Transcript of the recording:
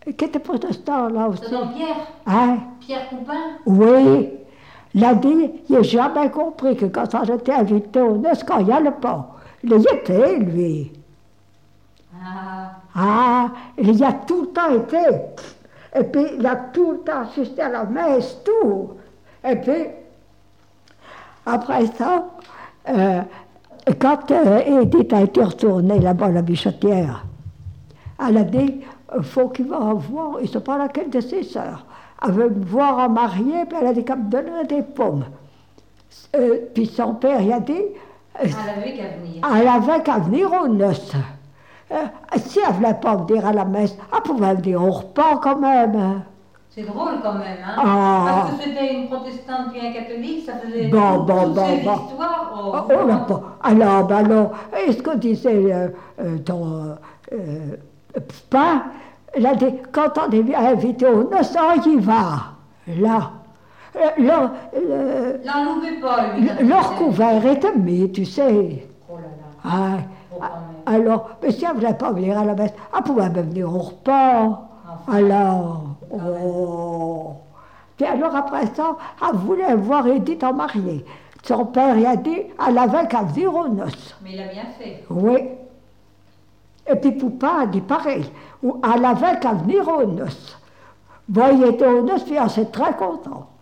qui était protestant là aussi. C'est donc Pierre, Hein? Pierre Coupin. Oui. Il a dit, il n'a jamais compris que quand on était invité aux noces, quand il n'y a le pas, il y était, lui. Ah, Ah, il y a tout le temps été. Et puis, il a tout le temps assisté à la messe, tout. Et puis, après ça, quand Edith a été retournée là-bas à la Bichotière, elle a dit, faut qu'il va voir, il ne sait pas laquelle de ses sœurs. Elle veut me voir en mariée, puis elle a dit qu'elle me donnerait des pommes. Puis son père, il a dit, elle avait qu'à venir. elle avait qu'à venir aux noces. Si elle ne voulait pas venir à la messe, elle pouvait venir au repas quand même. C'est drôle quand même, hein? Ah. Parce que c'était une protestante puis un catholique, ça faisait Bon, ces bon. histoires. On n'a pas. Alors, et ce que disait ton pain, il a dit, quand on est invité aux noces, on y va. Là. L'enlevez pas, lui. Leur couvert était mis, tu sais. Oh là là. Ah, Oh, quand même. alors, mais si elle ne voulait pas venir à la messe, elle pouvait même venir au repas. Alors, oh. Puis alors après ça, elle voulait voir Edith en mariée. Son père il a dit, elle avait qu'à venir aux noces. Mais il a bien fait. Oui. Et puis Poupin a dit pareil, elle avait qu'à venir aux noces. Bon, il était aux noces, puis elle s'est très content.